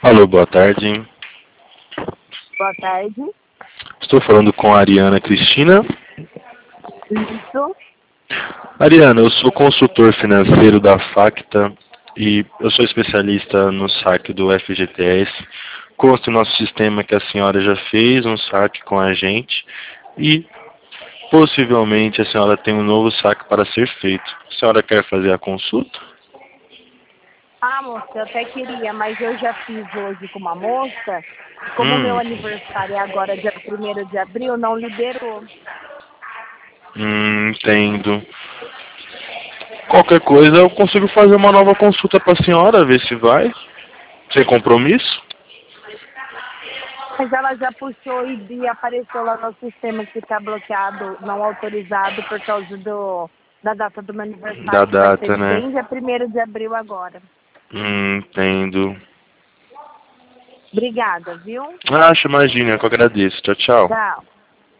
Alô, boa tarde. Boa tarde. Estou falando com a Ariana Cristina. Isso. Ariana, eu sou consultor financeiro da Facta e eu sou especialista no saque do FGTS. Consta no nosso sistema que a senhora já fez um saque com a gente e possivelmente a senhora tem um novo saque para ser feito. A senhora quer fazer a consulta? Ah, moça, eu até queria, mas eu já fiz hoje com uma moça. Como o meu aniversário é agora dia 1º de abril, não liberou. Entendo. Qualquer coisa eu consigo fazer uma nova consulta para a senhora, ver se vai. Sem compromisso? Mas ela já puxou e apareceu lá no sistema que está bloqueado, não autorizado por causa da data do meu Da aniversário, que vai ser data, né? bem dia 1º de abril agora. Entendo. Obrigada, viu? Imagina, que eu agradeço. Tchau, tchau. Tchau.